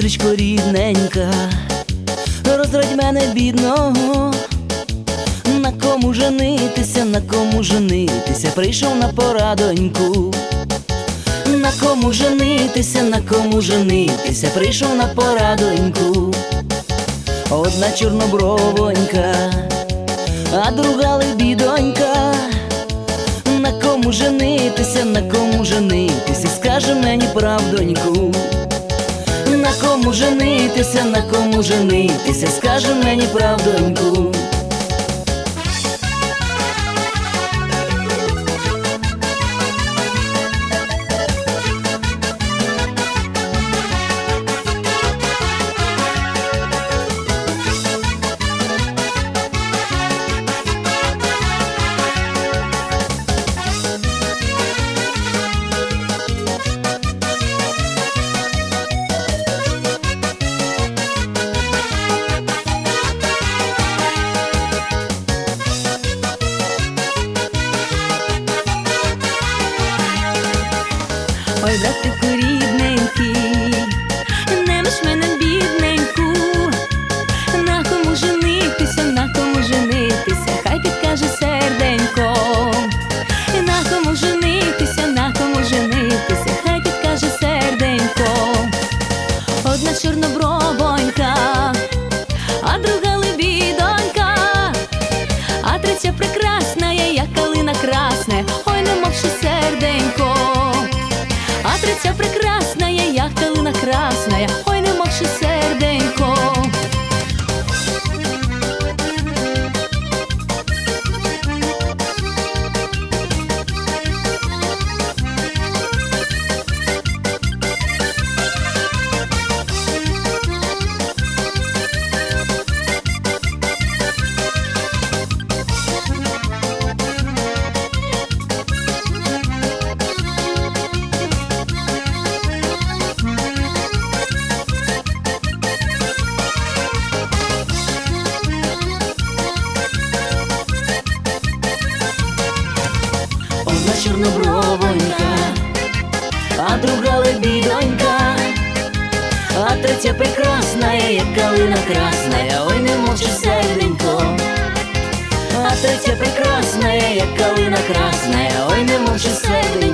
сестричко рідненька, розрадь мене бідного. На кому женитися, на кому женитися, прийшов на порадоньку. На кому женитися, на кому женитися, прийшов на порадоньку. Одна чорнобровонька, а друга лебідонька. На кому женитися, на кому женитися, скаже мені правдоньку. На кому женитися, на кому женитися, скаже мені правдоньку. Ой, братику рідненький, немиш мене бідненьку. На кому женитися, на кому женитися, хай підкаже серденько. На кому женитися, на кому женитися, хай підкаже серденько. Одна чорнобровонька, а друга лебідонька, а третя прекрасна, як калина красне, ой, не мовши серденько. А третя прекрасна, як калина красная, ой, не мовши серденько. Одна чорнобровонька, а друга лебідонька, а третя прекрасна, як калина красная, ой, не мовчи серденько. А третя прекрасна, як калина красная, ой, не мовчи серденько.